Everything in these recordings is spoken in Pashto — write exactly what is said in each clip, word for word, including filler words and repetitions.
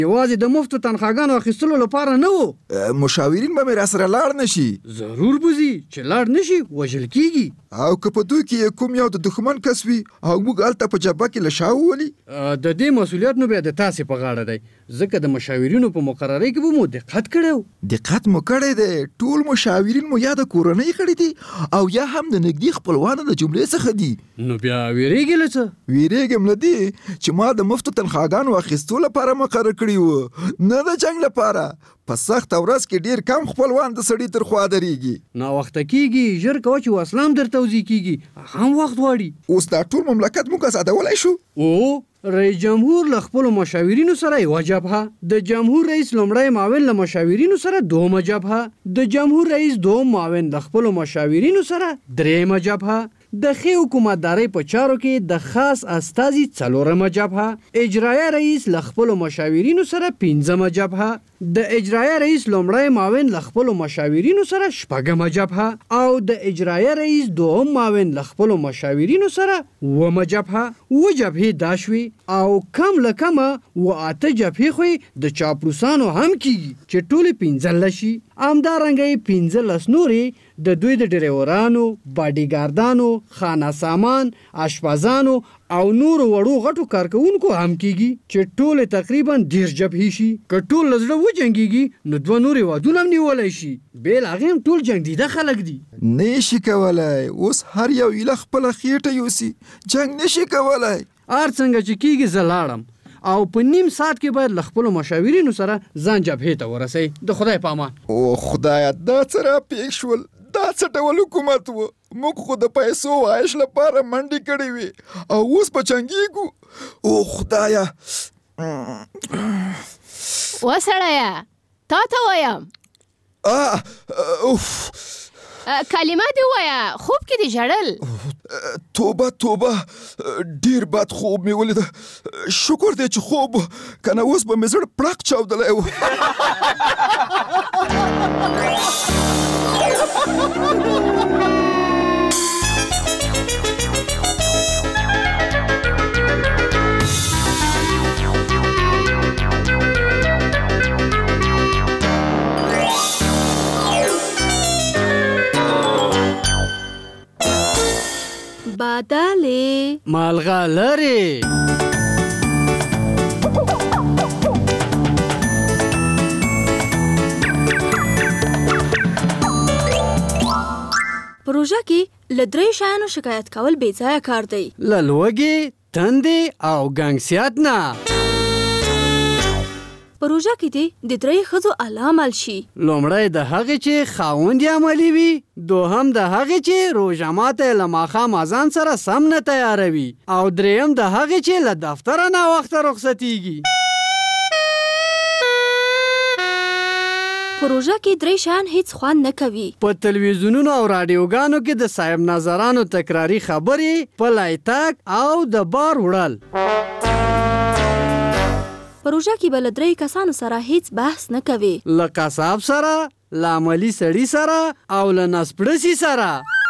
یوازې د مفتو تنخواګانو اخیستلو لپاره نه و. مشاورین به مې راسره لاړ نشي؟ ضرور بوزي چې لاړ نشي وژل کیږي. او که په دوی کې کوم یو د دښمن کس وي او موږ هلته په جبهه کې له شا وولي، د دې مسؤلیت نو بیا د تاسې په غاړه دی، ځکه د مشاورینو په مقررۍ کې به مو دقت کړی و. دقت مو کړی دی. ټول مشاورین مو یا د کورنۍ غړي دي او یا هم د نږدې خپلوانو د جملې څخه دي. نو بیا ویرېږې له څه؟ ویرېږم له دې چې ما د مفتو تنخواګانو اخیستو لپاره مقرر کړي وو، نه د جنګ لپاره. په سخته ورځ کې ډېر کم خپلوان د سړي تر خوا درېږي. ناوخته کېږي، ژر کوه چې وسله هم در توضیح کېږي، هم وخت غواړي. اوس دا ټول مملکت موږ ازادولی شو؟ او رئیس جمهور له خپلو مشاورینو سره یوه جبهه، د جمهور رئیس لومړی معاون له مشاورینو سره دومه جبهه، د جمهور رئیس دوم معاون له خپلو مشاورینو سره دریمه جبهه، د ښې حکومتدارۍ په چارو کې د خاص استازي څلورمه جبهه، اجرایه رئیس له خپلو مشاورینو سره پنځمه جبهه، د اجرایه رئیس لومړی معاون له خپلو مشاورینو سره شپږمه جبهه او د اجرایه رئیس دوم معاون له خپلو مشاورینو سره اوومه جبهه. اووه جبهې دا شوې او کم له کمه اووه اته جبهې خو د چاپلوسانو هم کېږي چې ټولې پنځلس شي. همدارنګه یې پنځلس نورې د دوی د ډریورانو، باډیګاردانو، خانه سامان، اشپزانو او نورو وړو غټو کارکوونکو هم کېږي چې ټول تقریبا دېرش جبهې شي. که ټول له زړه وجنګېږي نو دوه نورې وادونه هم نیولی شي. بېل هغې هم ټول جنګ دیده خلک دي. نه شي کولی. اوس هر یو ایله خپله خېټه یوسي، جنګ نه شي کولی. هر څنګه چې کېږي زه لاړم او په نیم ساعت کې باید له خپلو مشاورینو سره ځان جبهې ته ورسئ. د خدای په امان. او خدایه، دا څه راپېښ شول؟ دا څه ډول حکومت و؟ موږ خو د پیسو عایش لپاره منډې کړې وې او اوس په جنګېږو. او خدایه. وسړیه، تا ته وایم اوف، کلمه دې ووایه، خوب کې دې ژړل؟ توبه توبه، ډېر بد خوب مې ولیده. شکر دی چې خوب، که نه اوس به مې زړه پړق چاودلی و. بادالې مالغلرې پروژه کې له درې شیانو شکایت کول بې ځایه کار دی. له لوږې، تندې او ګنګسیات نه. پروژه کې دې د درې ښځو الله عمل شي. لومړی د هغې چې خاوند یې عملي وي، دوهم د هغې چې روژه ماته له ماښام اذان سره سم نه تیاروي، او دریم د هغې چې له دفتره ناوخته رخصتیږي. پروژه کې درې شیان هیڅ خوند نه کوي. په تلویزیونونو او رادیوګانو کې د صاحب نظرانو تکراري خبرې، پلی تګ او د بار وړل. پروژه کې به له درې کسانو سره هیڅ بحث نه کوي. له قصاب سره، له عملي سړي سره او له نسپړسي سره.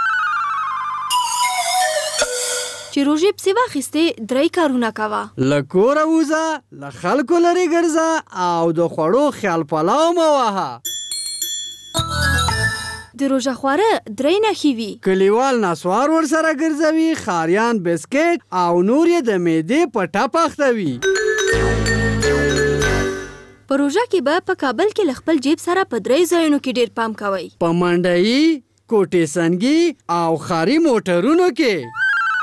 چې روژې پسې واخیستې درې کارونه کوه. له کوره ووځه، له خلکو لرې ګرځه او د خوړو خیال پلاو مه وهه. د روژه خواره درې نښې وي. کلیوال نسوار ورسره ګرځوي، خاریان بسکټ او نور یې د معدې په ټپ اخته وي. په روژه کې به په کابل کې له خپل جیب سره په درې ځایونو کې ډېر پام کوئ. په منډیي، کوټې سنګي او ښاري موټرونو کې.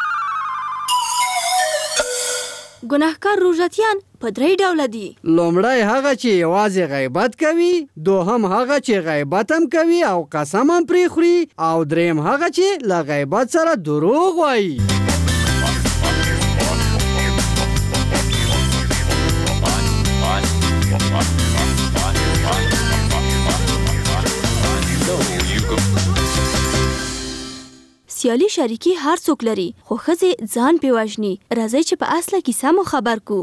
ګناهکار روژتیان په درې ډوله دي. لومړی هغه چې یوازې غیبت کوي، دوهم هغه چې غیبت هم کوي او قسم هم پرې خوري، او دریم هغه چې له غیبت سره دروغ وایي. سیالي شریکي هر څوک لري، خو ښځې ځان پې وژني. راځئ چې په اصله کیسه مو خبر کو.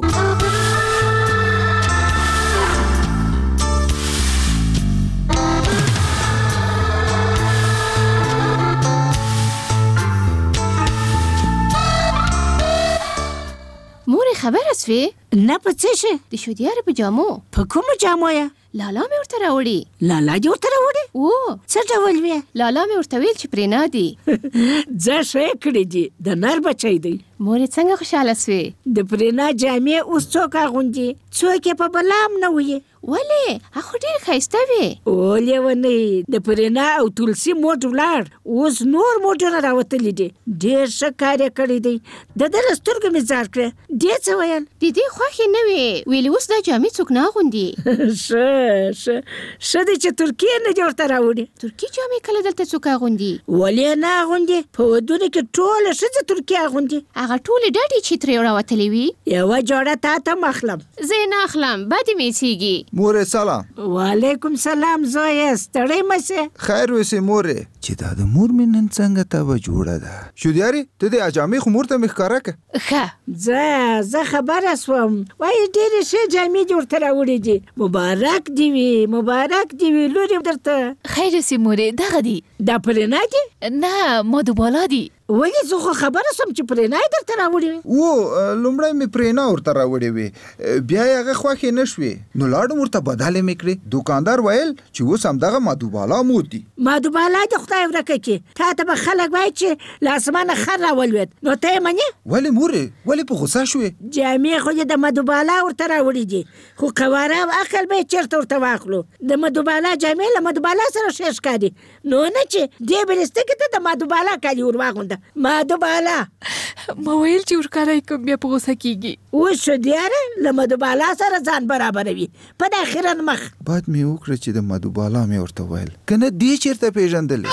خبره سوې نه په څه شي د شودیار په جامو په کومو جامو یا لالا مې ورته راوړي لالا دې ورته راوړي و څه ډول وې لالا مې ورته ویل چې پرې نه دي ځه ښه یې کړي دي د نر بچی دی مور یې څنګه خوشحاله سوې د پرینا جامې اوس څوک اغوندي څوک یې په بلا هم نه وي ولې هغه ډېر ښایسته وې او لیونۍ د پرینا او تلسي موټ ولاړ اوس نور موټونه راوتلي دي ډېر ښه کار یې کړی دی د ده له سترګو مې ځار کړه دې څه ویل د دې خوښې نه وې ویلې اوس دا جامې څوک نه اغوندي ښه ښه ښه دی چې ترکیې نه دې ورته راوړي ترکي جامې کله دلته څوک اغوندي ولې نه اغوندي په ودونو کې ټوله ښځې ترکیې اغوندي هغه ټولې ډډې چې ترې راوتلې وي یوه جوړه تا ته م اخلم زه یې نه اخلم بدې مې ایسېږي مورې سلام وعلیکم سلام زویه ستړی مه سې خیر وسې مورې چې دا د مور مې نن څنګه تبه جوړه ده شودیاري ته دې اجامې خو مور ته مې ښکاره که ښه زه زه خبره سوم وایي ډېرې ښې جامې دې ورته راوړې دي مبارک دې وي مبارک دې وي لورې درته خیر سي مورې دغه دي دا پرېنا دي نه مادوبالا دي ولې زه خو خبره سوم چې پرېنا یې درته راوړې و لومړی مې پرېنا ورته راوړې وې بیا یې هغه خوښې نه شوې نو لاړم ورته بدلې مې کړې دوکاندار ویل چې اوس همدغه مادوبالا مود دي مادوبالا د خدای ورکه کې تا ته به خلک وایي چې له اسمانه خر راولوېد نو ته یې منې ولې مورې ولې په غوسه شوې جامې خو دې د مادوبالا ورته راوړې دي خو قواره او عقل به یې چېرته ورته واخلو د مادوبالا جامې له مادوبالا سره ښې ښکاري نو نه چې دې بلستکې ته د مادوبالا کالي ور واغونده مادوبالا ما ویل چې ورکاره یې کوم بیا په غوسه کېږي اوس شودیاره له مادوبالا سره ځان برابروي په د اخرن مخ باد مې وکړه چې د مادوبالا مې ورته ویل که نه دې چېرته پېژندلې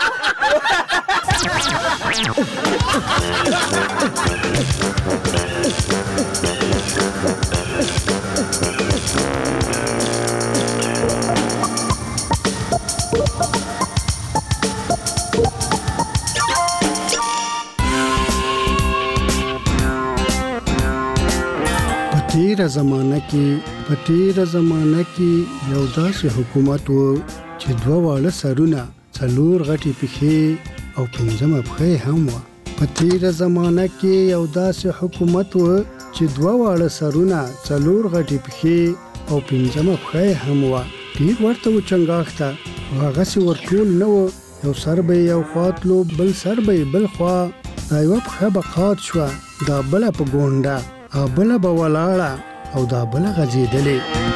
تیره زمانه کې په تیره زمانه کې یو داسې حکومت و چې دوه واړه سرونه څلور غټې پښې او پنځمه پښه هم وه په تیره زمانه کې یو داسې حکومت و چې دوه واړه سرونه څلور غټې پښې او پنځمه پښه هم وه ډېر ورته و چنګاښ ته خو هغسې ورټول نه و یو سر به یې یو خوا تلو بل سر به یې بل خوا دا یوه پښه به قات شوه دا بله په ګونډه او بله به ولاړه او دا بله غځېدلې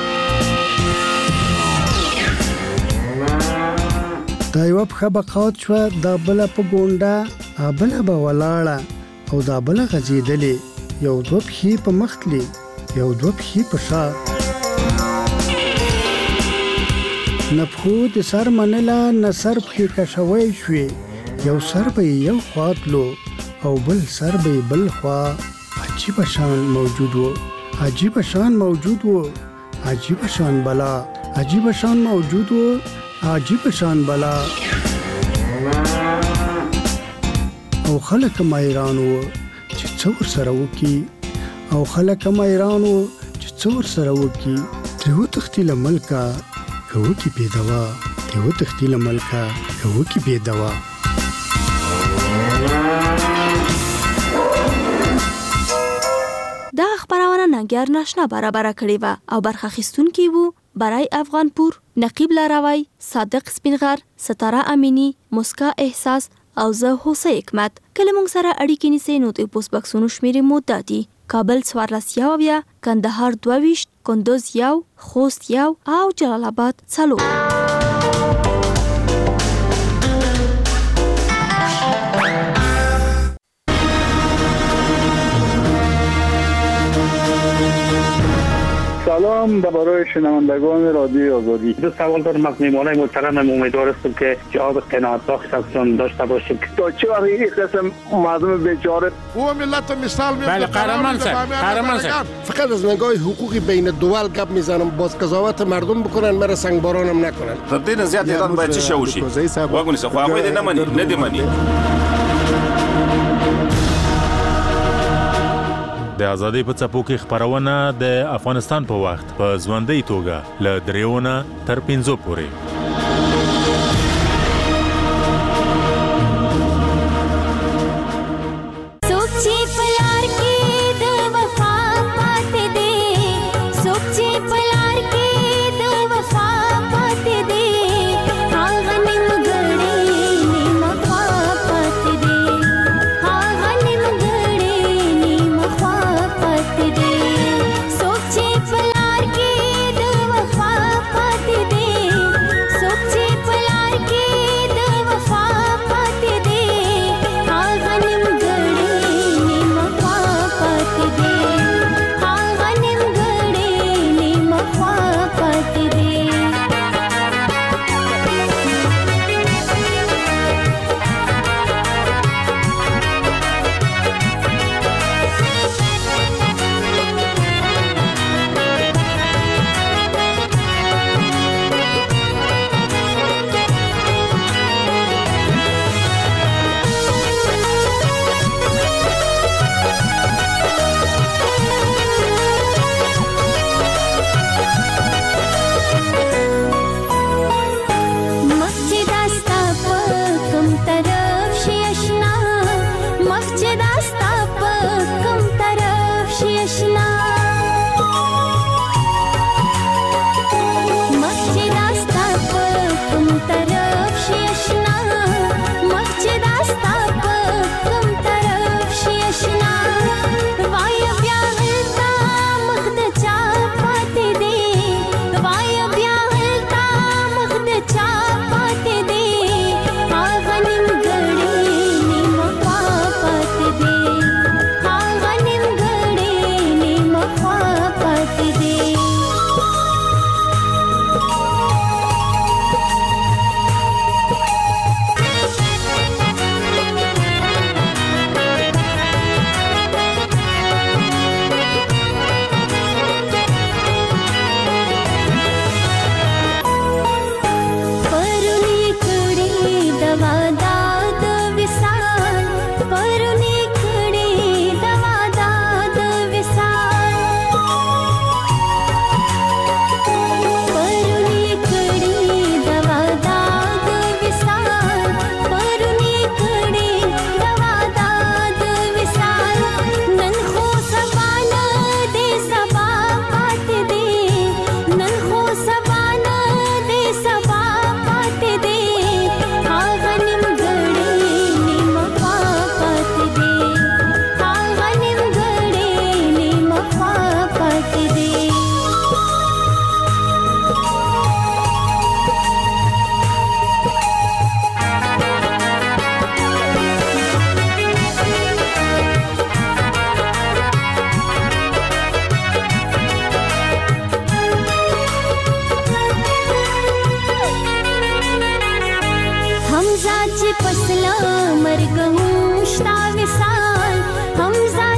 دا یوه پښه به قات شوه دا بله په ګونډه او بله به ولاړه او دا بله غځېدلې یو دوه پښې په مخ تلې یو دوه پښې په شا نه پښو د سر منله نه سر پښې کشوی شوې یو سر به یې یو خوا تلو او بل سر به یې بل خوا عجیب شان موجود و عجیب شان موجود و عجیب شان بلا عجیب شان موجود و عجیب شان بلا او خلک مایران و چې څو ورسره وکړي او خلک مایران و چې څو ورسره وکړي ترې وتښتي له ملکه که وکړي بې دوا ترې وتښتي له ملکه که وکړي بې دوا دا خبرونه ننګیار ناشنا برابر کړې و او برخه اخیستونکي وو برای افغانپور نقیب لاروی صادق سپینغر ستاره امینی مسکا احساس او زه هوسه حکمت کله موږ سره اړیکې نیسئ نو د پوسټ بکسونو شمیرې مو دادي کابل څوارلس یو اویا کندهار دوه ویشت کندوز یو خوست یو او جلال آباد څلور سلام برای شنوندگان رادیوی آزادی. دو سوال دارم از میهمانان محترم. امیدوار هستم که جواب قناعت بخش ازشون داشته باشیم. تا چه وقت این قسم مردم بیچاره او ملت مثال میزنه. بله قهرمان سر قهرمان سر فقط از نگاه حقوقی بین دول گپ میزنم باز قضاوت مردم بکنن مرا سنگبارانم نکنن. تدین زیاد ایران باید چی شوشی واگونی سه خو هغه نه مني نه دی مني د ازادۍ په څپو کې خبرونه د افغانستان په وخت په ژوندۍ توګه له دریونه تر پنځو پورې څوک چې په یار کې د وفا چې پسلا مرګ مشتا وصال هم